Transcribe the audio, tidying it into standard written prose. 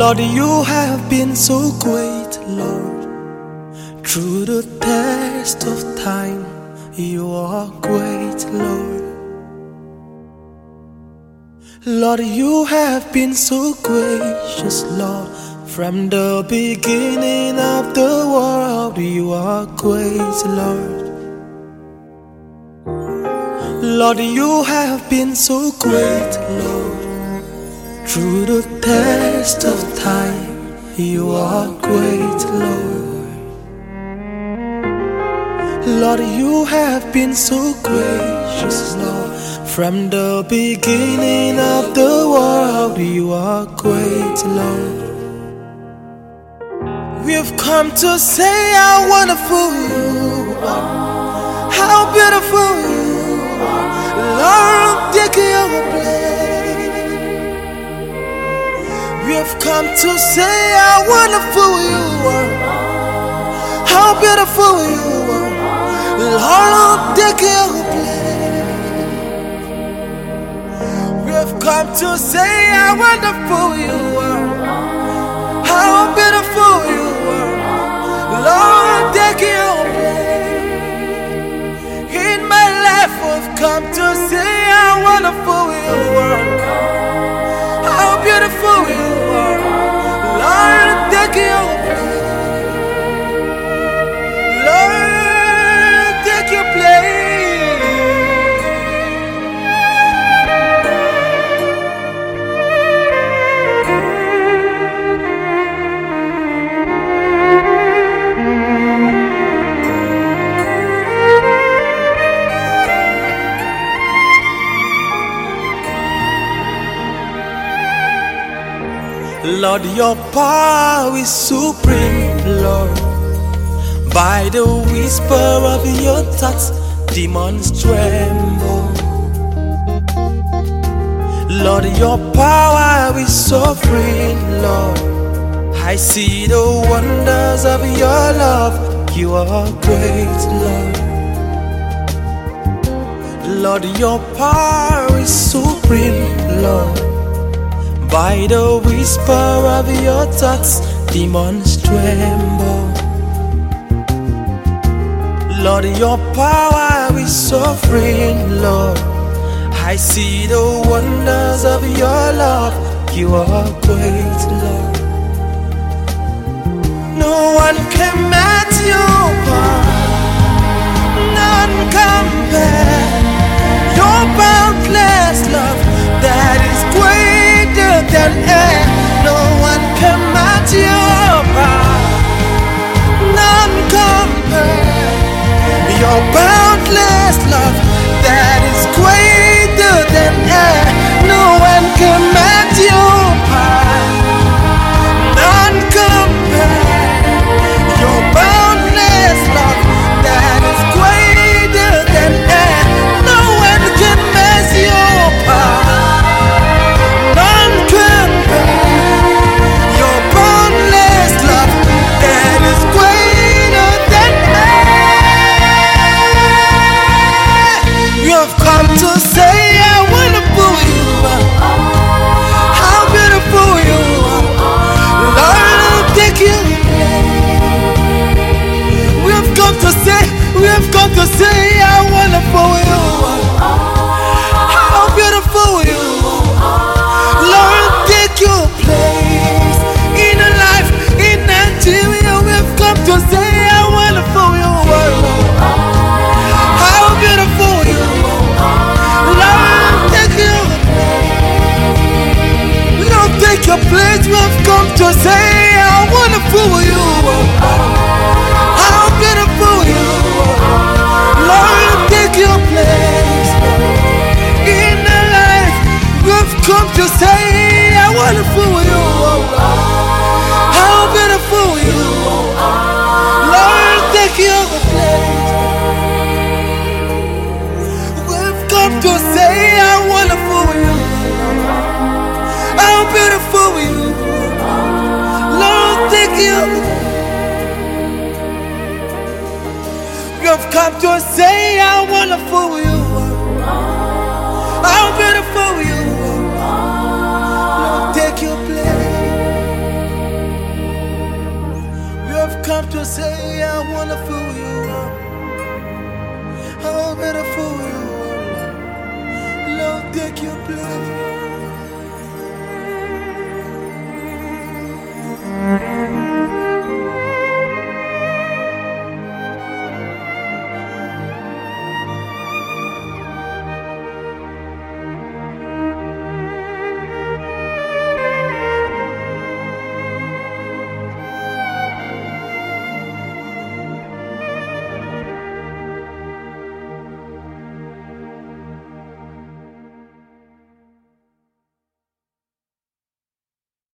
Lord, you have been so great, Lord. Through the test of time, you are great, Lord. Lord, you have been so gracious, Lord. From the beginning of the world, you are great, Lord. Lord, you have been so great, Lord. Through the test of time, you are great, Lord. Lord, you have been so gracious, Lord. From the beginning of the world, you are great, Lord. We've come to say how wonderful you are, how beautiful you are. Lord, take your place. We've come to say how wonderful you are, how beautiful you are. Lord, take your place. We've come to say how wonderful you are, how beautiful you are. Lord, take your place. In my life we've come to say how wonderful you are, how beautiful you are. Lord, take your place. Lord, take your place. Lord, your power is supreme, Lord. By the whisper of your touch, demons tremble. Lord, your power is sovereign, Lord. I see the wonders of your love. You are great, Lord. Lord, your power is supreme, Lord. By the whisper of your touch, demons tremble. Lord, your power is sovereign, Lord. I see the wonders of your love. You are great, Lord. No one can match your power, none compare. Your boundless love that is greater than air. No one can match your power, none compare. Your boundless love that is greater than air. No one can match your power, none compare. Your boundless love that is greater than air. No one can match your power, none compare. Your boundless love that is greater than air. You have come to say how wonderful you are, how beautiful you are. Lord, I'll take you. We have come to say how wonderful you are, how beautiful you are. Lord, take your place in our life in Nigeria. We have come to say how wonderful you are, how beautiful you are. Lord, take your place. Lord, take your place. We have come to say how wonderful you are, how beautiful you are. Lord, take your place in our life. We have come to say how wonderful you are, how beautiful you are. Lord, take your place. We've come to say how wonderful you are, how beautiful you are. Lord, take your place. We've come to say how wonderful you are, how beautiful you are. Lord, take your place. come to say I wanna fool you. I'm gonna fool you. Lord, take your place.